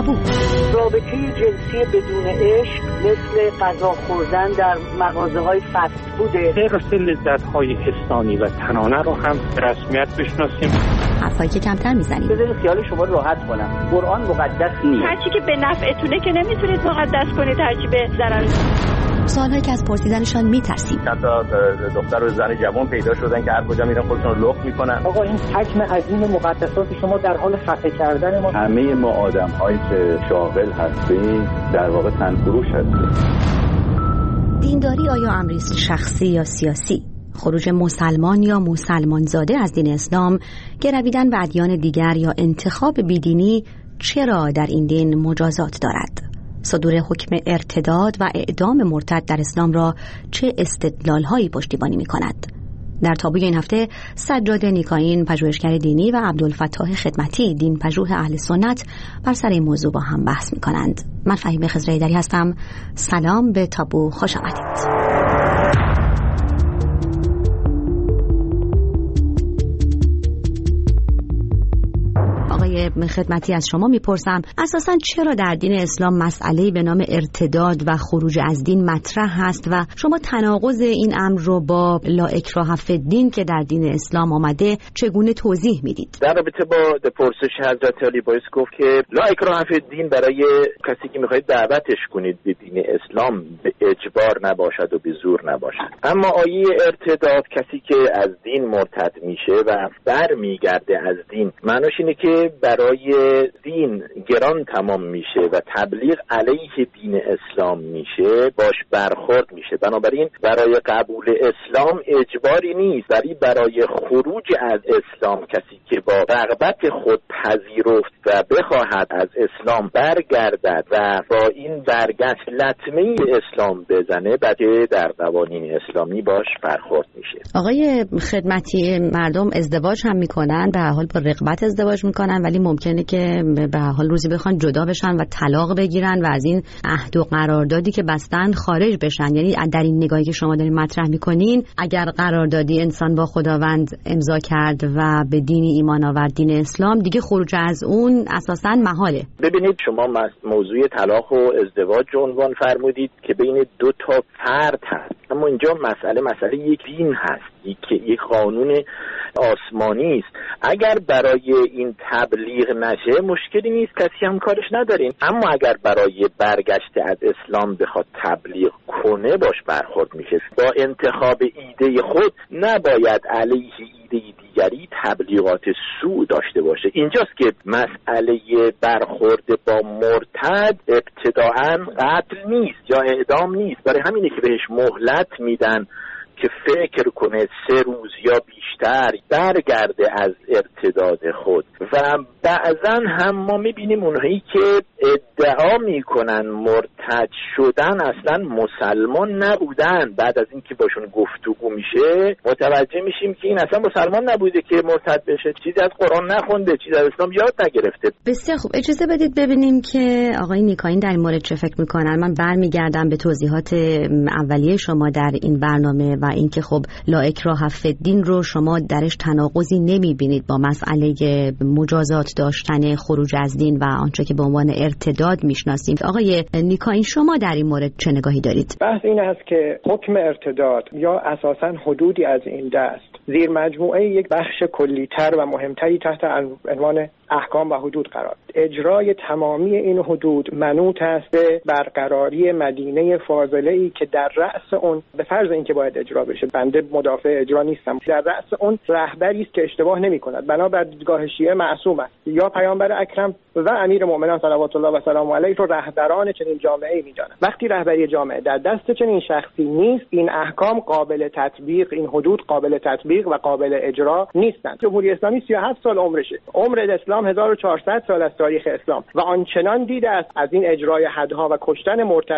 تابو. رابطه جنسی بدون عشق مثل غذا خوردن در مغازه‌های فست فوده. راسته لذت‌های حسانی و تنانه رو هم به رسمیت بشناسیم. حرفایی که کمتر میزنیم. بذارید خیال شما راحت کنم. قرآن مقدس نیست. هرچی که به نفعتونه که نمیتونید مقدس کنید، هرچی به ضرر. سوالهایی که از پرسیدنشان میترسیم. حتی دختر و زن جوان پیدا شدن که هر کجا میرن خودشون رو لخت میکنن. آقا این حجم عظیم مقدسات شما در حال خفه کردن ما. همه ما آدم‌هایی که شاغل هستیم در واقع تنفروش هستیم. دینداری آیا امری شخصی یا سیاسی؟ خروج مسلمان یا مسلمانزاده از دین اسلام، گرویدن به ادیان دیگر یا انتخاب بیدینی چرا در این دین مجازات دارد؟ صدور حکم ارتداد و اعدام مرتد در اسلام را چه استدلال‌هایی پشتیبانی می‌کند؟ در تابوی این هفته سجاد نیکاین، پژوهشگر دینی، و عبدالفتاح خدمتی، دین پژوه اهل سنت، بر سر این موضوع با هم بحث می‌کنند. من فهیمه خضرایی‌دری هستم. سلام، به تابو خوش آمدید. خدمتی از شما میپرسم اساساً چرا در دین اسلام مسئله‌ای به نام ارتداد و خروج از دین مطرح هست و شما تناقض این امر رو با لا اکراه فی الدین که در دین اسلام آمده چگونه توضیح میدید؟ در رابطه با پرسش حضرت علی باید گفت که لا اکراه فی الدین برای کسی که میخواید دعوتش کنید به دین اسلام به اجبار نباشد و به زور نباشد. اما آیه ارتداد، کسی که از دین مرتد میشه و برمیگرده از دین، معناش اینه که برای دین گران تمام میشه و تبلیغ علیه دین اسلام میشه، باش برخورد میشه. بنابراین برای قبول اسلام اجباری نیست، ولی برای خروج از اسلام کسی که با رغبت خود پذیرفت و بخواهد از اسلام برگردد و با این برگشت لطمه اسلام بزنه، بعد در قوانین اسلامی باش برخورد میشه. آقای خدمتی، مردم ازدواج هم میکنن، به هر حال با رغبت ازدواج میکنن، ولی ممکنه که به هر حال روزی بخوان جدا بشن و طلاق بگیرن و از این عهد و قراردادی که بستن خارج بشن. یعنی در این نگاهی که شما دارین مطرح میکنین، اگر قراردادی انسان با خداوند امضا کرد و به دینی ایمان آورد، دین اسلام، دیگه خروج از اون اساساً محاله. ببینید، شما موضوع طلاق و ازدواج عنوان فرمودید که بین دو تا فرد هست، اما اینجا مسئله یک دین هست، یک قانون آسمانی است. اگر برای این تبلیغ نشه مشکلی نیست، کسی هم کارش ندارین. اما اگر برای برگشت از اسلام بخواد تبلیغ کنه، باش برخورد میشه. با انتخاب ایده خود نباید علیه ایده دیگری تبلیغات سوء داشته باشه. اینجاست که مسئله برخورد با مرتد ابتداعاً قتل نیست یا اعدام نیست. برای همینه که بهش مهلت میدن که فکر کنه 3 روز یا بیشتر برگرده از ارتداد خود. و بعضا هم ما میبینیم اونهایی که ادعا میکنن مرتد شدن اصلا مسلمان نبودن، بعد از اینکه باشون گفتگو میشه متوجه میشیم که این اصلا مسلمان نبوده که مرتد بشه، چیزی از قرآن نخونده، چیزی از اسلام یاد نگرفته. بسیار خوب، اجازه بدید ببینیم که آقای نیکاین در این مورد چه فکر میکنن. من برمیگردم به توضیحات اولیه شما در این برنامه و اینکه خب لا اکراه فی الدین رو شما درش تناقضی نمیبینید با مسئله مجازات داشتن خروج از دین و آنچه که به عنوان ارتداد میشناسیم. آقای نیکاین، شما در این مورد چه نگاهی دارید؟ بحث این است که حکم ارتداد یا اساساً حدودی از این دست زیر مجموعه یک بخش کلی‌تر و مهمتری تحت عنوان احکام و حدود قرار. اجرای تمامی این حدود منوط است به برقراری مدینه فاضله‌ای که در رأس اون، به فرض اینکه باید اجرا بشه، بنده مدافع اجرا نیستم، در رأس اون رهبری است که اشتباه نمی‌کند، بنابر دیدگاه شیعه معصوم است، یا پیامبر اکرم و امیر مؤمنان صلوات الله و سلام علیه رو رهبران چنین جامعه‌ای می‌دانند. وقتی رهبری جامعه در دست چنین شخصی نیست، این احکام قابل تطبیق، این حدود قابل تطبیق و قابل اجرا نیستند. جمهوری اسلامی 37 سال عمرشه. عمر اسلام 1400 سال از تاریخ اسلام و آنچنان دیده است از این اجرای حدها و کشتن مرتدها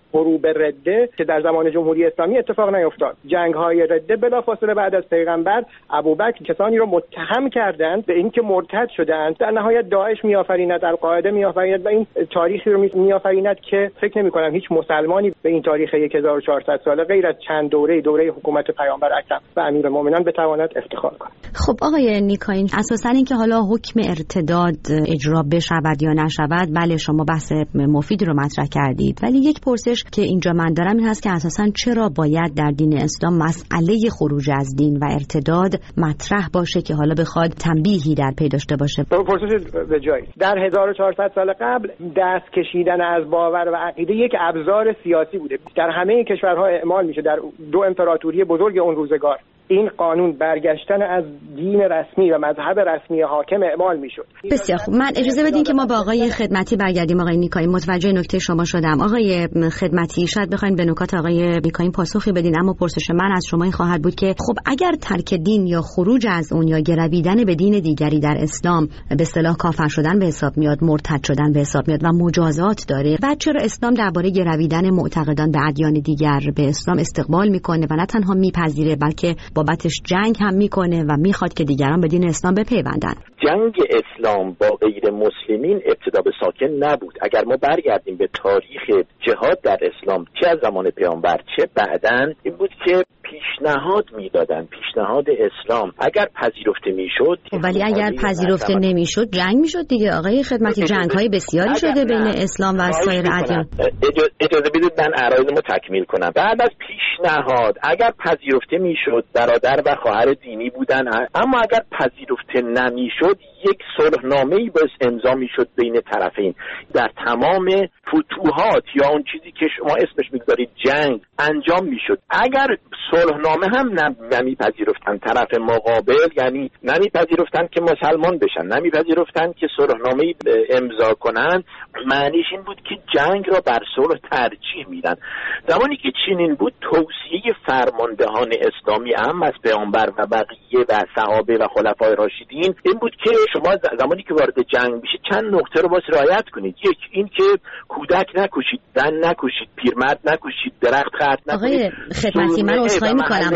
حروب رده که در زمان جمهوری اسلامی اتفاق نیفتاد. جنگ‌های رده بلافاصله بعد از پیغمبر ابوبکر کسانی رو متهم کردند به اینکه مرتد شدند. در نهایت داعش میآفریند، القاعده میآفریند و این تاریخی رو میآفریند که فکر نمی‌کنم هیچ مسلمانی به این تاریخ 1400 ساله غیر از چند دوره حکومت پیامبر اکرم و امیرالمومنین بتواند افتخار کند. خب آقای نیکاین، اساساً اینکه حالا حکم ارتداد اجرا بشود یا نشود، بله شما بحث مفید رو مطرح کردید، ولی یک پرسش که اینجا من دارم این هست که اساساً چرا باید در دین اسلام مسئله خروج از دین و ارتداد مطرح باشه که حالا بخواد تنبیهی در پی داشته باشه؟ پرسش به جایی. در 1400 سال قبل دست کشیدن از باور و عقیده یک ابزار سیاسی بوده. در همه کشورها اعمال میشه. در دو امپراتوری بزرگ اون روزگار این قانون برگشتن از دین رسمی و مذهب رسمی حاکم اعمال میشد. بسیار خوب، من اجازه بدین که ما با آقای خدمتی برگردیم. آقای نیکاین، متوجه نکته شما شدم. آقای خدمتی، شاید بخواید به نکات آقای نیکاین پاسخی بدین، اما پرسش من از شما این خواهد بود که خب اگر ترک دین یا خروج از اون یا گرویدن به دین دیگری در اسلام به اصطلاح کافر شدن به حساب میاد، مرتد شدن به حساب میاد و مجازات داره، بعد چرا اسلام درباره گرویدن معتقدان به ادیان دیگر به اسلام استقبال میکنه و نه تنها میپذیره بلکه بابتش جنگ هم میکنه و میخواد که دیگران به دین اسلام بپیوندن؟ جنگ اسلام با غیر مسلمین ابتدا به ساکن نبود. اگر ما برگردیم به تاریخ جهاد در اسلام، چه از زمان پیامبر چه بعداً، این بود که پیشنهاد میدادن، پیشنهاد اسلام اگر پذیرفته میشد. ولی اگر پذیرفته نمیشد جنگ میشد دیگه آقای خدمتی. جنگ‌های بسیاری شده بین اسلام و سایر ادیان. اجازه بدید من عرایضمو تکمیل کنم. بعد از پیشنهاد اگر پذیرفته میشد برادر و خواهر دینی بودن، اما اگر پذیرفته نمیشد یک صلحنامه‌ای باعث امضا میشد بین طرفین. در تمام فتوحات یا اون چیزی که شما اسمش میگذارید جنگ انجام میشد. اگر صلحنامه هم نمیپذیرفتن طرف مقابل، یعنی نمیپذیرفتن که مسلمان بشن، نمیپذیرفتن که صلحنامه‌ای امضا کنن، معنیش این بود که جنگ را بر صلح ترجیح میدن. زمانی که چنین بود، توصیه فرماندهان اسلامی هم از پیامبر و بقیه و صحابه و خلفای راشدین این بود که شما زمانی که وارد جنگ میشه چند نکته رو باید رعایت کنید. یک، این که کودک نکشید، زن نکشید، پیرمرد نکشید، درخت خرد نکنید. آقای خدمتی، من عذرخواهی میکنم،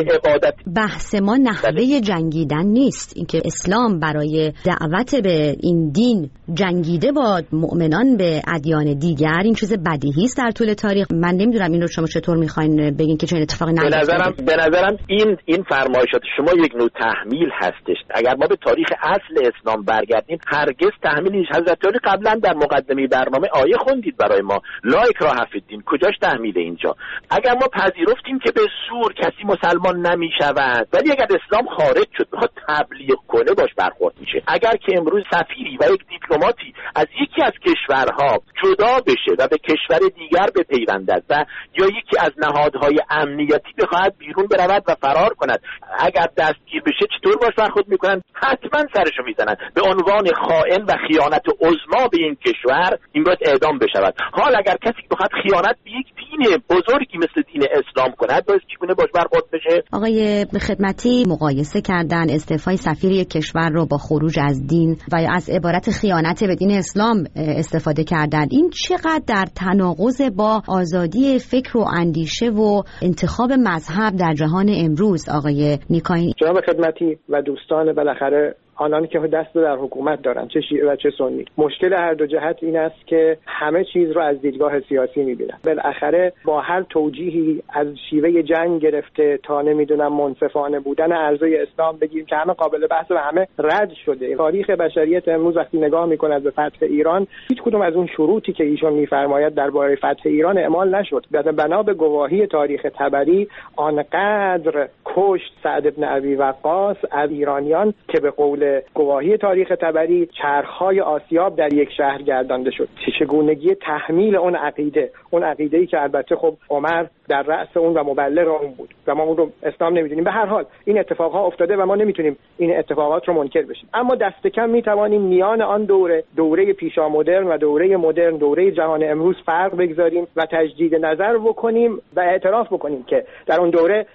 بحث ما نحوه جنگیدن نیست. اینکه اسلام برای دعوت به این دین جنگیده با مؤمنان به ادیان دیگر، این چیز بدیهی است در طول تاریخ. من نمیدونم این رو شما چطور میخواین بگین که چه اتفاقی نیفتاده. به نظرم این فرمایشات شما یک نوع تحمیل هستش. اگر ما به تاریخ اصل اسلام برگردیم، هرگز تحمیل نیست. حضرت علی قبلا در مقدمه برنامه آیه خوندید برای ما، لا اکراه فی الدین. کجاش تحمیل اینجا؟ اگر ما پذیرفتیم که به زور کسی مسلمان نمیشود، ولی اگر اسلام خارج شد بخواد تبلیغ کنه باش برخورد میشه. اگر که امروز سفیری و یک دیپلماتی از یکی از کشورها جدا بشه و به کشور دیگر بپیوندد و یا یکی از نهادهای امنیتی بخواهد بیرون برود و فرار کند، اگر دستگیر بشه چطور باش برخورد میکنن؟ حتما سرشو میزنن. به عنوان خائن و خیانت عظما به این کشور این باید اعدام بشود. حال اگر کسی بخواد خیانت به یک دین بزرگی مثل دین اسلام کند، باید چگونه باش برخورد بشه؟ آقای خدمتی مقایسه کردن استعفای سفیر یک کشور رو با خروج از دین و یا از عبارت خیانت به دین اسلام استفاده کردن. این چقدر در تناقض با آزادی فکر و اندیشه و انتخاب مذهب در جهان امروز؟ آقای نیکاین، جناب خدمتی و دوستان، بالاخره آنانی که دست در حکومت دارن، چه شیعه و چه سنی، مشکل هر دو جهت این است که همه چیز رو از دیدگاه سیاسی میبینن. بالاخره با هر توجیهی از شیوه جنگ گرفته تا نمیدونم منصفانه بودن ارزوی اسلام بگیم که همه قابل بحث و همه رد شده. تاریخ بشریت امروز وقتی نگاه میکند به فتح ایران، هیچ کدوم از اون شروطی که ایشون میفرماید درباره فتح ایران اعمال نشد. بنا به گواهی تاریخ طبری آنقدر کشت سعد بن ابی وقاص از ایرانیان که به قول گواهی تاریخ طبری چرخهای آسیاب در یک شهر گردانده شد. چگونگی تحمیل اون عقیده‌ای که البته خب عمر در رأس اون و مبلغ اون بود و ما اون رو اسلام نمیدونیم. به هر حال این اتفاقها افتاده و ما نمیتونیم این اتفاقات رو منکر بشیم، اما دست کم میتوانیم میان آن دوره پیشا مدرن و دوره مدرن، دوره جهان امروز فرق بگذاریم و تجدید نظر بکنیم و اعتراف بکنیم که در اون دوره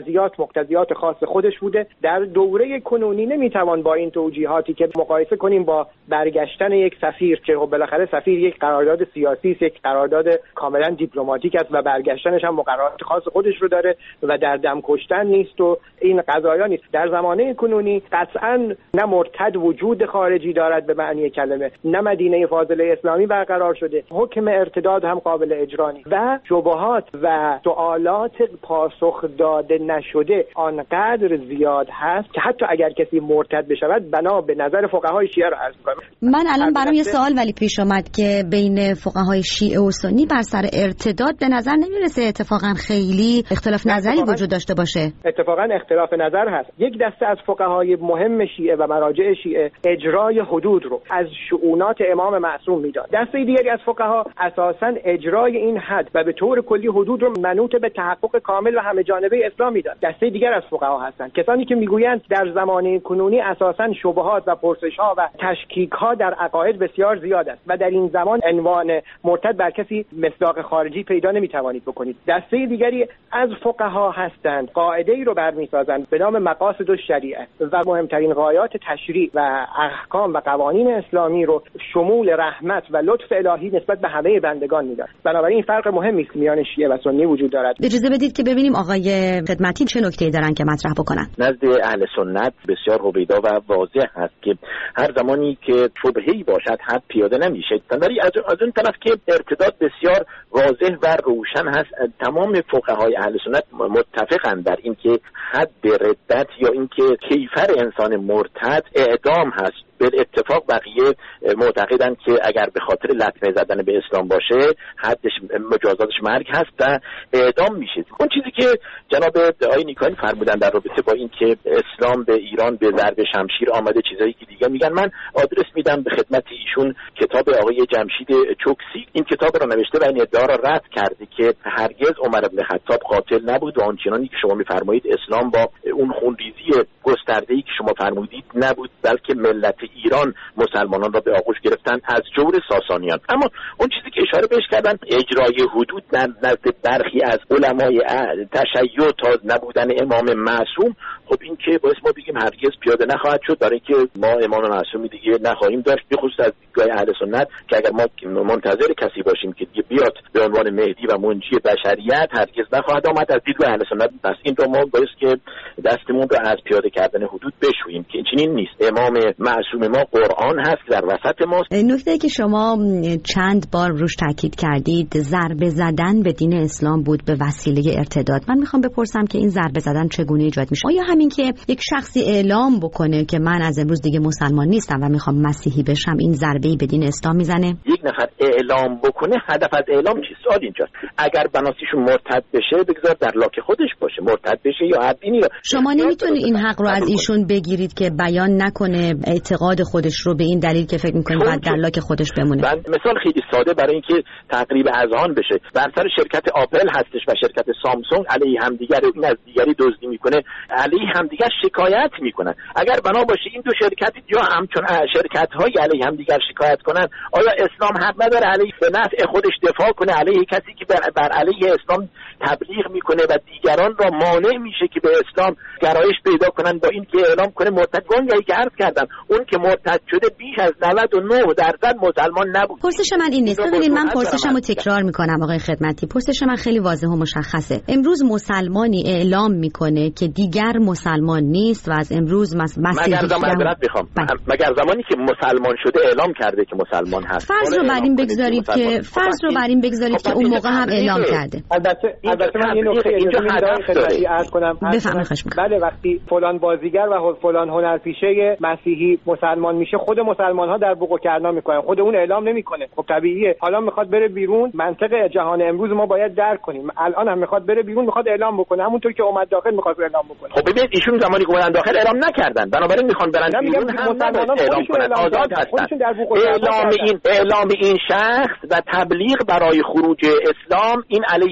مقتضیات خاص خودش بوده. در دوره کنونی نمیتوان با این توجیهاتی که مقایسه کنیم با برگشتن یک سفیر که بالاخره سفیر یک قرارداد سیاسی است، یک قرارداد کاملا دیپلماتیک است و برگشتنش هم مقررات خاص خودش رو داره و در دم کشتن نیست و این قضایا نیست. در زمانه کنونی قطعاً نه مرتد وجود خارجی دارد به معنی کلمه، نه مدینه فاضله اسلامی برقرار شده، حکم ارتداد هم قابل اجرا نیست و شبهات و سوالات پاسخ داده نشده آنقدر زیاد هست که حتی اگر کسی مرتد بشود بنا به نظر فقهای شیعه را عرض کنم. من الان برام یه سوال ولی پیش اومد که بین فقهای شیعه و سنی بر سر ارتداد به نظر نمیرسه اتفاقا خیلی اختلاف نظری وجود داشته باشه. اتفاقا اختلاف نظر هست. یک دسته از فقهای مهم شیعه و مراجع شیعه اجرای حدود رو از شؤونات امام معصوم میداد. دسته دیگری از فقها اساسا اجرای این حد و به طور کلی حدود رو منوط به تحقق کامل و همه جانبه اسلام میداد. دسته دیگر از فقها هستند کسانی که میگویند در زمانه کنونی اساسا شبهات و پرسش‌ها و تشکیک‌ها در عقاید بسیار زیاد است و در این زمان عنوان مرتد بر کسی مصداق خارجی پیدا نمیتوانید بکنید. دسته دیگری از فقها هستند قاعده‌ای رو برمی‌سازند به نام مقاصد الشریعه و مهمترین غایات تشریع و احکام و قوانین اسلامی رو شمول رحمت و لطف الهی نسبت به همه بندگان می‌دانند. بنابراین این فرق مهمی است میان شیعه و سنی وجود دارد. اجازه بدید که ببینیم آقای خدمتی چه نکته‌ای دارن که مطرح بکنن. نزد اهل سنت بسیار هویدا و واضح هست که هر زمانی که شبهه‌ای باشد حد پیاده نمیشه. ولی از اون طرف که ارتداد بسیار واضح و روشن هست. تمام فقهای اهل سنت متفقند بر این که حد ردت یا اینکه کیفر انسان مرتد اعدام هست. به اتفاق بقیه معتقدند که اگر به خاطر لطمه زدن به اسلام باشه حدش مجازاتش مرگ هست و اعدام میشه. اون چیزی که جناب آقای نیکانی فرمودن در رابطه با این که اسلام به ایران به ضرب شمشیر آمده، چیزایی که دیگه میگن، من آدرس میدم به خدمت ایشون کتاب آقای جمشید چوکسی. این کتاب رو نوشته و این ادعا را رد کرده که هرگز عمر بن خطاب قاتل نبود و آنچنانی که شما میفرمایید اسلام با اون خونریزی گسترده‌ای که شما فرمودید نبود، بلکه ملت ایران مسلمانان را به آغوش گرفتن از جور ساسانیان. اما اون چیزی که اشاره بهش کردن اجرای حدود نزد برخی از علمای تشیع تا نبودن امام معصوم، خب این که باعث ما بگیم هرگز پیاده نخواهد شد، برای که ما امام معصومی دیگه نخواهیم داشت، به خصوص از دیدگاه اهل سنت که اگر ما منتظر کسی باشیم که دیگه بیاد به عنوان مهدی و منجی بشریت هرگز نخواهد آمد از دیدگاه اهل سنت. پس این رو ما باعث که دستمون رو از پیاده کردن حدود بشوییم که چنین نیست. امام معصوم ما قرآن هست در وسط ماست. نکته که شما چند بار روش تاکید کردید ضربه زدن به دین اسلام بود به وسیله ارتداد. من میخوام بپرسم که این ضربه زدن چگونه ایجاد میشه؟ آیا همین که یک شخصی اعلام بکنه که من از امروز دیگه مسلمان نیستم و میخوام مسیحی بشم این ضربه‌ای به دین اسلام میزنه؟ یک نفر اعلام بکنه، هدف از اعلام چیست؟ سوال اینجاست. اگر بناسیشون مرتد بشه بگذار در لاک خودش باشه، مرتد بشه یا هر دینی. شما نمیتونید این حق رو از ایشون بگیرید که بیان نکنه اعتقاد خودش رو به این دلیل که فکر می‌کنه بعد در لاک خودش بمونه. مثال خیلی ساده برای اینکه تقریب اذهان بشه، بر سر شرکت آپل هستش و شرکت سامسونگ علیه همدیگر این از دیگری دزدی میکنه، علیه همدیگر شکایت میکنن. اگر بنا باشه این دو شرکت یا همچون شرکت‌های علیه همدیگر شکایت کنن، آیا اسلام حق نداره علیه به نفع خودش دفاع کنه علیه کسی که بر علیه اسلام تبلیغ میکنه و دیگران را مانع میشه که به اسلام گرایش پیدا کنن با این که اعلام کنه مرتد؟ گنگی که عرض کردم اون که مرتد شده بیش از 99% مسلمان نبود. پرسش من این نیست. ببینید من پرسشمو تکرار میکنم آقای خدمتی. پرسش من خیلی واضح و مشخصه. امروز مسلمانی اعلام میکنه که دیگر مسلمان نیست و از امروز مگر زمانی که مسلمان شده اعلام کرده که مسلمان هست. فرض رو بر این بگذارید که اون موقع هم اعلام کرده. البته من یه نکته اینجا خدمتی عرض کنم. بله، وقتی فلان بازیگر و فلان هنرپیشه مسیحی مسلمان میشه، خود مسلمان ها در بوق و کرنا میکنن، خود اون اعلام نمیکنه. خب طبیعیه. حالا میخواد بره بیرون، منطق جهان امروز ما باید درک کنیم. الان هم میخواد بره بیرون، میخواد اعلام بکنه، همونطور که اومد داخل میخواد اعلام بکنه. خب ببینید ایشون زمانی که اومدن داخل اعلام نکردن، بنابراین میخوان برن بیرون هم اعلام کنن، آزاد هستن. اعلام این شخص و تبلیغ برای خروج اسلام این علیه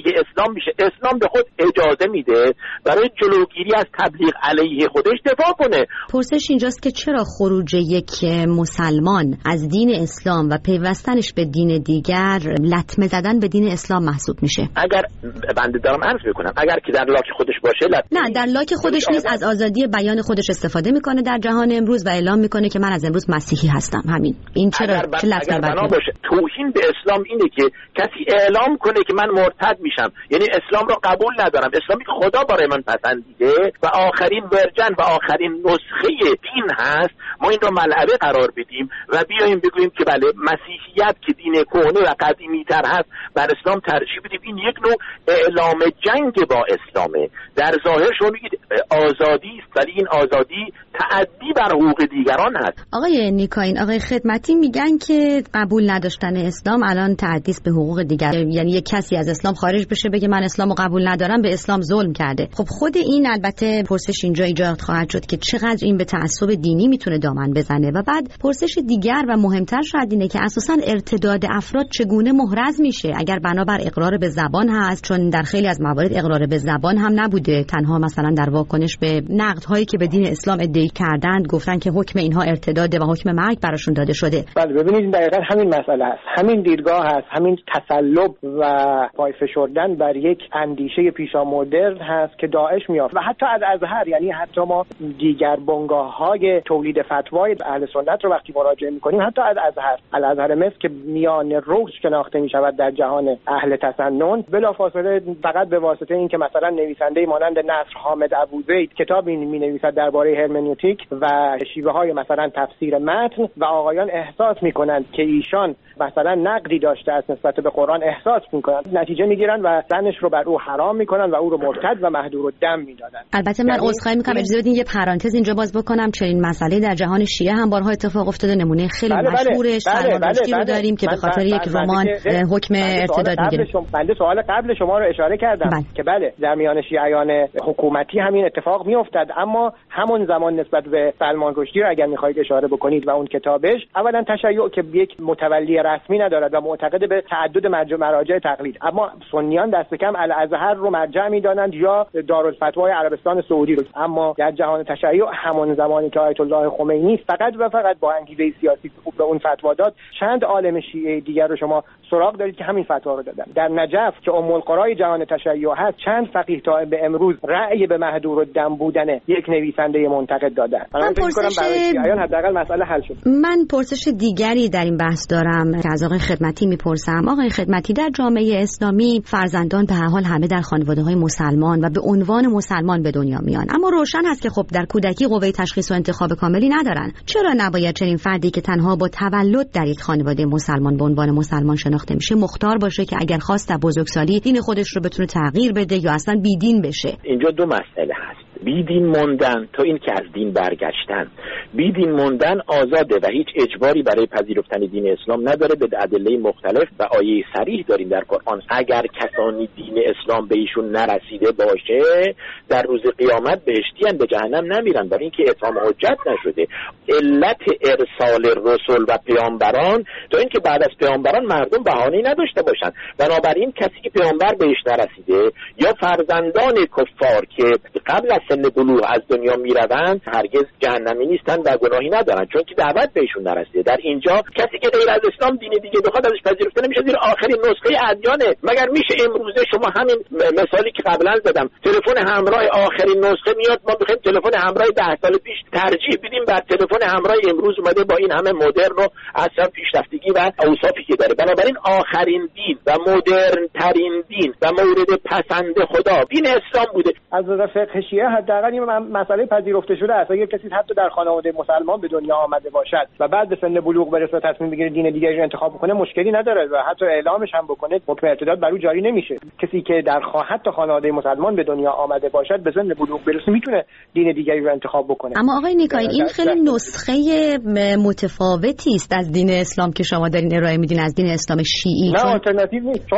اسلام میشه. اسلام به خود اجازه میده برای جلوگیری از تبلیغ علیه خودش دفاع کنه. پرسش اینجاست که چرا خروج یک مسلمان از دین اسلام و پیوستنش به دین دیگر لطمه زدن به دین اسلام محسوب میشه؟ اگر بنده دارم عرض بکنم، اگر که در لاک خودش باشه نه، در لاک خودش نیست، از آزادی بیان خودش استفاده میکنه در جهان امروز و اعلام میکنه که من از امروز مسیحی هستم. همین. این چرا چه لطمه باشه؟ توهین به اسلام اینه که کسی اعلام کنه که من مرتد میشم، یعنی اسلام رو قبول ندارم، اسلامی که خدا برای من پسندیده و آخرین ورژن و آخرین نسخه دین هست، ما این رو ملعبه قرار بدیم و بیاییم بگوییم که بله مسیحیت که دین کهنه و قدیمی تر هست بر اسلام ترجیح بدیم. این یک نوع اعلام جنگ با اسلامه. در ظاهر شما میگید آزادی است، ولی این آزادی تعدی بر حقوق دیگران هست. آقای نیکاین، آقای خدمتی میگن که قبول نداشتن اسلام الان تعدی است به حقوق دیگر، یعنی یک کسی از اسلام خارج بشه بگه من اسلامو قبول ندارم، به اسلام ظلم کرده. خب خود این البته پرسش اینجا ایجاد خواهد شد که چقدر این به تعصب دینی میتونه دامن بزنه و بعد پرسش دیگر و مهمتر شاید اینه که اساساً ارتداد افراد چگونه محرز میشه اگر بنابر اقرار به زبان هست، چون در خیلی از موارد اقرار به زبان هم نبوده، تنها مثلا در واکنش به نقدهایی که به دین اسلام ادعا کردند گفتن که حکم اینها ارتداده و حکم مرگ براشون داده شده. بله ببینید دقیقاً همین مسئله است، همین دیدگاه هست، همین تسلب و پای فشردن بر یک اندیشه پیشا مدرن هست که داعش میافت و حتی از ازهر، یعنی حتی ما دیگر بنگاه‌های تولید فتوای اهل سنت رو وقتی مراجعه می‌کنیم، حتی از الازهر مصر که میان روز شناخته می‌شود در جهان اهل تسنن، بلافاصله فقط به واسطه این که مثلا نویسنده مانند نصر حامد ابوزید کتابی می‌نویسد درباره هرمنوتیک و شیوه‌های مثلا تفسیر متن و آقایان احساس می‌کنند که ایشان مثلا نقدی داشته از نسبت به قرآن، احساس می‌کنند، نتیجه می‌گیرن و زنش رو بر او حرام می‌کنن و او رو مرتد و محدور الدم می‌دادن. البته من عذرخواهی می‌کنم، اجازه بدین یه پرانتز اینجا باز بکنم. چنین مسئله در جهان شیعه هم بارها اتفاق افتاده. نمونه خیلی مشهورش سلمان رشدی رو داریم که به خاطر یک رمان حکم ارتداد می‌گیره. بنده سوال قبل شما رو اشاره کردم که بله در میان شیعیان حکومتی همین اتفاق می‌افتاد، اما همون زمان نسبت به سلمان رشدی رو اگر می‌خواید اشاره بکنید و اون کتابش، اولا تشیع که یک متولی رسمی ندارد و معتقد به تعدد مراجع تقلید، اما سنیان دست کم الازهر رو مرجع می‌دانند یا دارالفتوای عربستان سعودی رو. اما در جهان تشیع همون زمانی که آیت الله خمینی فقط و فقط با انگیزه سیاسی به اون فتوا داد، چند عالم شیعه دیگر رو شما سراغ دارید که همین فتوا رو دادن. در نجف که ام القرای جهان تشیع هست، چند فقیه تا به امروز رأی به محدور الدم بودن یک نویسنده منتقد دادن. من فکر می‌کنم برای شیعیان حداقل مسئله حل شد. من پرسش دیگری در این بحث دارم که از آقای خدمتی میپرسم. آقای خدمتی، در جامعه اسلامی فرزندان به هر حال همه در خانواده‌های مسلمان و به عنوان مسلمان به دنیا میان، اما روشن هست که خب در کودکی قوه تشخیص و انتخاب کاملی ندارن. چرا نباید چنین فردی که تنها با تولد در یک خانواده مسلمان به عنوان مسلمان شناخته میشه مختار باشه که اگر خواست در بزرگسالی دین خودش رو بتونه تغییر بده یا اصلا بیدین بشه؟ اینجا دو مسئله هست. بیدین موندن تا این که از دین برگشتن. بیدین موندن آزاده و هیچ اجباری برای پذیرفتن دین اسلام نداره. به ادله مختلف و آیه صریح داریم در قرآن. اگر کسانی دین اسلام به ایشون نرسیده باشه در روز قیامت بهشتیان، به جهنم نمیرن، برای اینکه اتمام حجت نشده. علت ارسال رسول و پیامبران تا اینکه بعد از پیامبران مردم بهانه‌ای نداشته باشن. بنابراین کسی که پیامبر بهش نرسیده یا فرزندان کفار که قبل از سن بلوغ از دنیا میروند هرگز جهنمی نیستن و گناهی ندارن، چون که دعوت بهشون نرسیده. در اینجا کسی که غیر از اسلام دین دیگه بخواد ازش پذیرفته نمیشه، زیر آخرین نسخه ادیانه. مگر میشه امروزه شما همین مثالی که قبلا زدم، تلفن همراه آخرین نسخه میاد، ما میخوایم تلفن همراه 10 سال پیش ترجیح بدیم بر تلفن همراه امروز اومده با این همه مدرن و اصلا پیشرفتگی و اوصافی که داره. بنابراین آخرین دین و مدرن ترین دین و مورد پسند خدا دین اسلام بوده. از نظر فقه شیعه حداقل این مسئله پذیرفته شده است. اگر کسی حتی در خانواده مسلمان به دنیا آمده باشد و بعد به سن بلوغ برسه و تصمیم بگیره دین دیگری رو انتخاب بکنه، مشکلی نداره و حتی اعلامش هم بکنه، حکم ارتداد بر او جاری نمیشه. کسی که در حتی خانواده مسلمان به دنیا آمده باشد به سن بلوغ برسه میتونه دین دیگری رو انتخاب بکنه. اما آقای نیکاین، این خیلی نسخه متفاوتی است از دین اسلام که شما دارین ارائه میدین، از دین اسلام شیعی. نه آلترناتیو نیست. شما میتونید به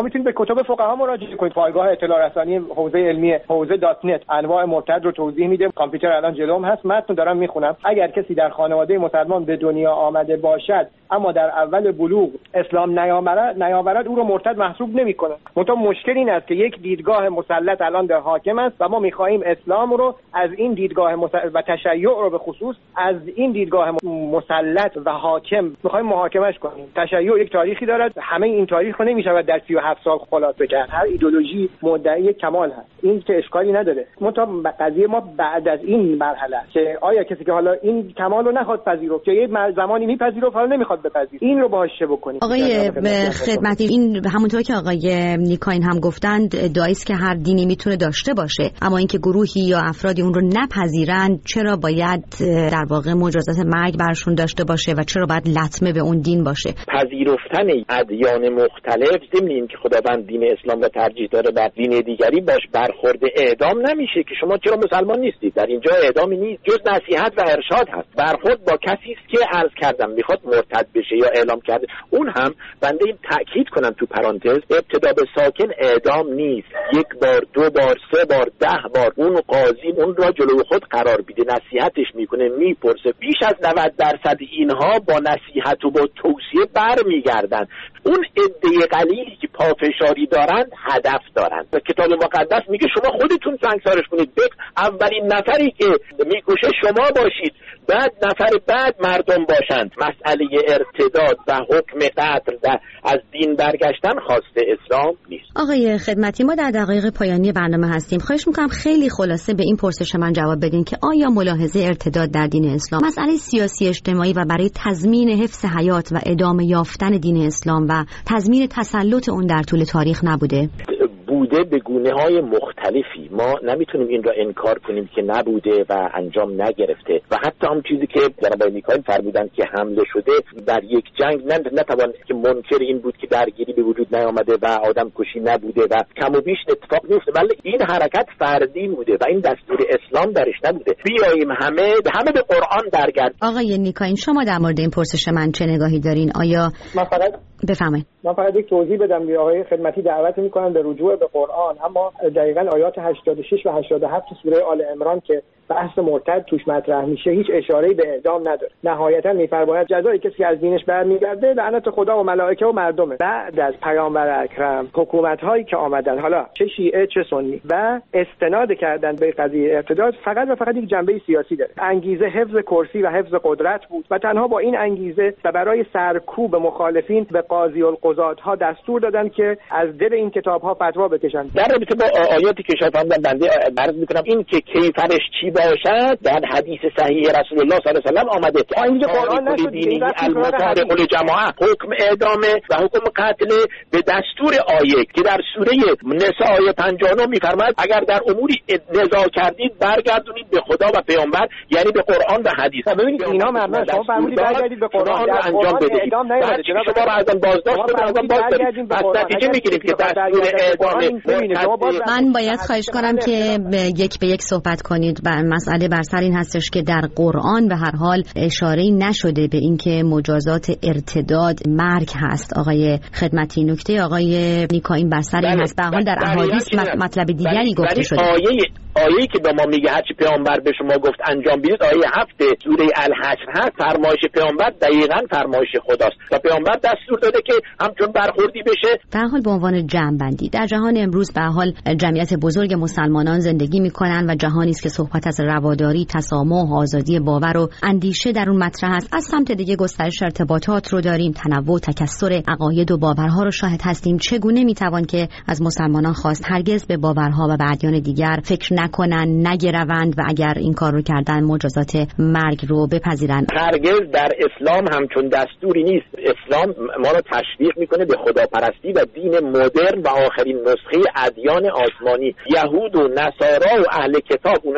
کتب فقها مراجعه کنید. پایگاه اطلاع رسانی حوزه علمی حوزه .net انواع مرتد رو توضیح میده. کامپیوتر الان جلوم هست، متن دارم میخونم. اگر کسی در خانواده مسلمان به دنیا آمده باشد اما در اول بلوغ اسلام نیاورد او رو مرتد محسوب نمیکنه. منتها مشکل این است که یک دیدگاه مسلط الان در حاکم است و ما میخواهیم اسلام رو از این دیدگاه و تشیع رو به خصوص از این دیدگاه مسلط و حاکم میخوایم محاکمش کنیم. تشیع یک تاریخی دارد، همه این تاریخ رو نمیشود در 37 سال خلاصه کرد. هر ایدئولوژی مدعی کمال هست، این که اشکالی نداره. منتها قضیه ما بعد از این مرحله که آیا کسی که حالا این کمال رو نخواد پذیرفت که یه زمانی میپذیرفت حالا نمیخواد بپذیره، این رو باهاش چه بکنیم؟ آقای خدمتی، این همونطور که آقای نیکاین هم گفتند ادعایی است که هر دینی میتونه داشته باشه، اما اینکه گروهی یا افرادی اون رو نپذیرند چرا باید در واقع مجازات مرگ برشون داشته باشه و چرا باید لطمه به اون دین باشه؟ پذیرفتن ادیان مختلف ضمن این که خداوند دین اسلام رو ترجیح داره بر دین دیگری باش برخورد اعدام نمیشه که شما چرا مسلمان نیستید. در اینجا اعدامی نیست، جز نصیحت و ارشاد هست. برخورد با کسی است که عرض کردم میخواد مرتد بشه یا اعلام کرده، اون هم بنده این تاکید کنم تو پرانتز، ابتدا به ساکن اعدام نیست. یک بار، دو بار، سه بار، 10 بار اون قاضی اون را جلوی خود قرار میده، نصیحتش میکنه، میپرسه. بیش از 90% اینها با نصیحت و با توصیه برمیگردن. اون عده قلیلی که پافشاری دارند هدف دارند. کتاب مقدس میگه شما خودتون سنگسارش کنید. اولین نفری که میکشه شما باشید، بعد نفر بعد مردم باشند. مسئله ارتداد و حکم قتل و از دین برگشتن خواسته اسلام نیست. آقای خدمتی، ما در دقایق پایانی برنامه هستیم. خواهش میکنم خیلی خلاصه به این پرسش من جواب بدین که آیا ملاحظه ارتداد در دین اسلام مسئله سیاسی اجتماعی و برای تضمین حفظ حیات و ادامه یافتن دین اسلام و تضمین تسلط اون در طول تاریخ نبوده؟ بوده به گونه‌های مختلفی. ما نمیتونیم این را انکار کنیم که نبوده و انجام نگرفته. و حتی هم چیزی که جناب نیکاین فرمودن که حمله شده در یک جنگ نتوان که منکر این بود که درگیری به وجود نیامده و آدم کشی نبوده و کم و بیش اتفاق نیفته، ولی این حرکت فردی بوده و این دستور اسلام درش نبوده. بیاییم همه به قرآن برگردیم. آقای نیکاین، شما در مورد این پرسش من چه نگاهی دارین؟ آیا بفهمید؟ من فقط یک توضیح بدم. به آقای خدمتی دعوت می‌کنم به رجوع به قرآن، اما دقیقاً آیات 86 و 87 سوره آل عمران که بحث مرتد توش مطرح میشه هیچ اشاره‌ای به اعدام نداره. نهایتاً می‌فرماید جزای کسی از دینش برمیگرده لعنت خدا و ملائکه و مردمه. بعد از پیامبر اکرم حکومت‌هایی که آمدن، حالا چه شیعه چه سنی، و استناد کردن به قضیه ارتداد فقط و فقط یک جنبه سیاسی داره. انگیزه حفظ کرسی و حفظ قدرت بود و تنها با این انگیزه و برای سرکوب مخالفین به قاضی القضات ها دستور دادن که از دل این کتاب‌ها فتوا بکشن. در رابطه با آیاتی که شما فرمودن بنده عرض می‌کنم این که کیفرش چی باشد در حدیث صحیح رسول الله صلی الله علیه و آله آمده. اینجا قرآن نشد این المطارق الجماعه حکم اعدام و حکم قتل به دستور آیه که در سوره نساء آیه 59 می‌فرماید اگر در اموری نزاع کردید برگردونید به خدا و پیامبر، یعنی به قرآن و حدیث. ببینید اینا مردم شما فرمودید برگردید به قرآن انجام بدید. شما را ازن بازداشت کنید، باز پس نتیجه میگیریم که دستور اعدام. من باید خواهش کنم که یک به یک صحبت کنید. مسئله بر سر این هستش که در قرآن به هر حال اشاره‌ای نشده به اینکه مجازات ارتداد مرگ هست. آقای خدمتی، نکته آقای نیکاین بر سر این هست. به هر حال در احادیث مطلب دیگری گفته شده. آیه‌ای که به ما میگه هرچی پیامبر به شما گفت انجام بدید، آیه 7 سوره الحشر هست. فرمایش پیامبر دقیقاً فرمایش خداست و پیامبر دستور داده که همچون برخوردی بشه. در حال به عنوان جمع‌بندی در جهان امروز به حال جمعیت بزرگ مسلمانان زندگی می‌کنند و جهانی است که صحبت از رواداری، تسامح، آزادی باور و اندیشه در اون مطرح است. از سمت دیگه گسترش ارتباطات رو داریم، تنوع، تکثر عقاید و باورها رو شاهد هستیم. چگونه میتوان که از مسلمانان خواست هرگز به باورها و به ادیان دیگر فکر نکنن، نگروند و اگر این کار رو کردن مجازات مرگ رو بپذیرن؟ هرگز در اسلام همچون دستوری نیست. اسلام ما رو تشویق میکنه به خداپرستی و دین مدرن و آخرین نسخه ادیان آسمانی. یهود و نصارا و اهل کتاب، اونایی که به خدا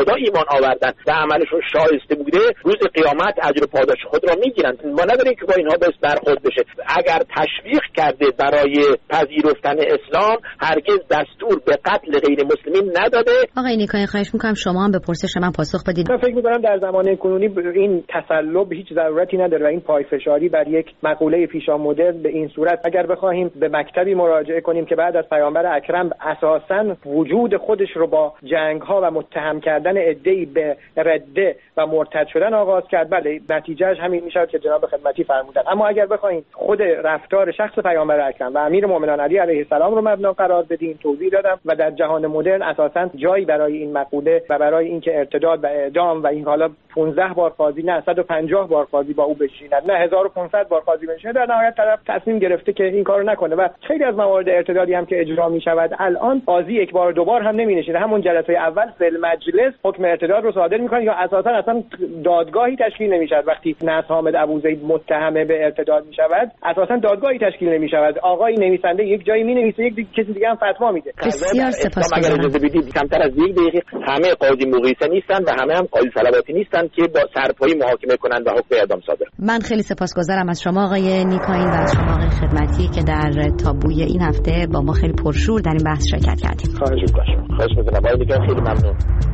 خدا ایمان آوردن و عملشون شایسته بوده، روز قیامت اجر و پاداش خود را میگیرن. ما نداریم که با اینها بس برخورد بشه. اگر تشویق کرده برای پذیرفتن اسلام، هرگز دستور به قتل غیر مسلمین نداده. آقای نیکایی خواهش میکنم شما هم به پرسش من پاسخ بدید. من فکر میکنم در زمان کنونی این تسلب هیچ ضرورتی نداره و این پایفشاری بر یک مقوله پیشا مدرن به این صورت، اگر بخواهیم به مکتبی مراجعه کنیم که بعد از پیامبر اکرم اساساً وجود خودش رو با جنگ‌ها و متهم کردن عده‌ای به رده و مرتد شدن آغاز کرد، بله نتیجهش همین میشه که جناب خدمتی فرمودن. اما اگر بخوایم خود رفتار شخص پیامبر اکرم و امیرالمومنین علی علیه السلام رو مبنا قرار بدیم، توضیح دادم و در جهان مدرن اساساً جایی برای این مقوله و برای اینکه ارتداد و اعدام و این حالا 15 بار قاضی نه 150 بار قاضی با او بشیند نه 1500 بار قاضی بشیند، در نهایت طرف تصمیم گرفته که این کارو نکنه و خیلی از موارد ارتدادی هم که اجرا می شود الان قاضی یک بار دو بار هم نمی‌نشینه، همون جلسه اول فل مجلس حکم ارتداد رو صادر می‌کنه یا اساساً اصلا دادگاهی تشکیل نمی‌شود. وقتی نصر حامد ابوزید متهم به ارتداد می‌شود اساساً دادگاهی تشکیل نمی‌شود، آقای نویسنده یک جایی می‌نویسه، یک کسی دیگه هم فتوا میده. بسیار سپاسگزارم. اگر اجازه بدید کمتر از یک دقیقه، همه قاضی مقیسه نیستن و همه هم قاضی صلواتی نیستن که با سرپایی محاکمه کنند و حکم اعدام صادر. من خیلی سپاسگزارم از شما آقای نیکایی و از شما آقای خدمتی که در تابوی این هفته با ما خیلی پرشور در این بحث شرکت کردید. خواهش می‌کنم. خیلی ممنون.